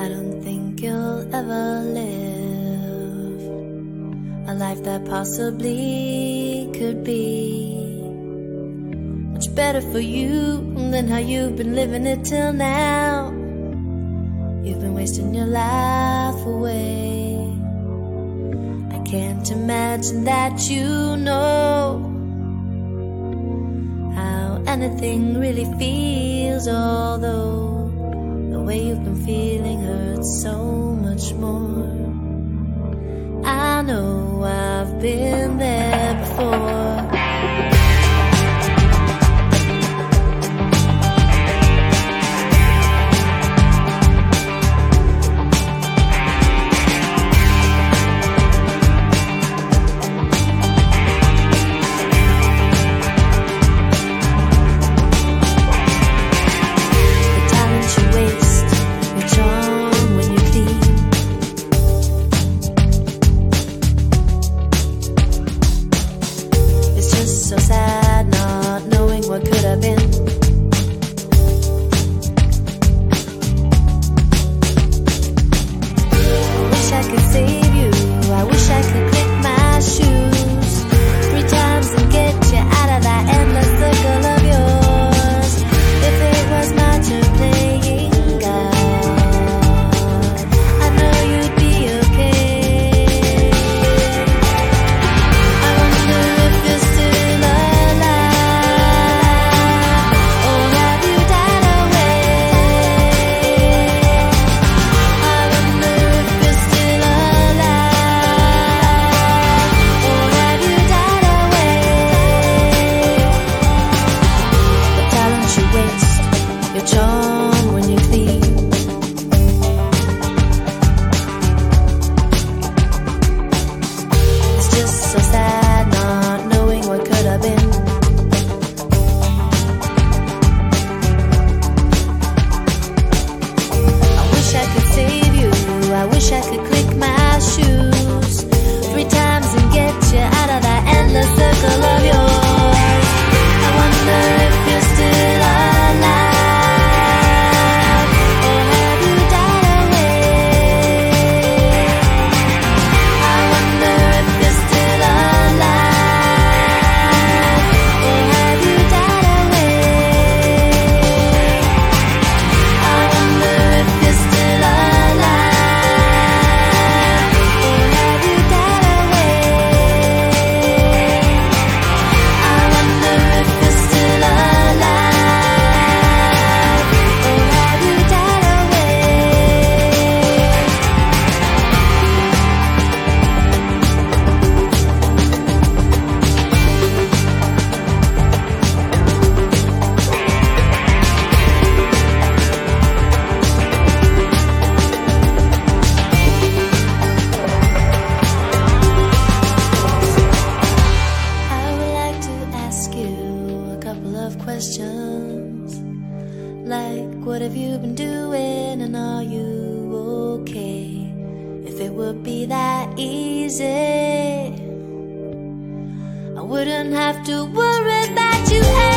I don't think you'll ever live a life that possibly could be much better for you than how you've been living it till now. You've been wasting your life away. I can't imagine that you know how anything really feels, although the way you've been feeling hurts so much more. I know I've been there before. So sad not knowing what could have been. I wish I could save you. I wish I could click my shoes 3 times and get you out of that endless circle of yours. If it was my turn playing God, I know you'd be okay. I wonder if you're still charm when you clean. It's just so sad not knowing what could have been. I wish I could save you. I wish I could click my shoes 3 times and get you out of that endless circle of yours. I wonder if you're still alive. Questions like, what have you been doing and are you okay? If it would be that easy, I wouldn't have to worry about you.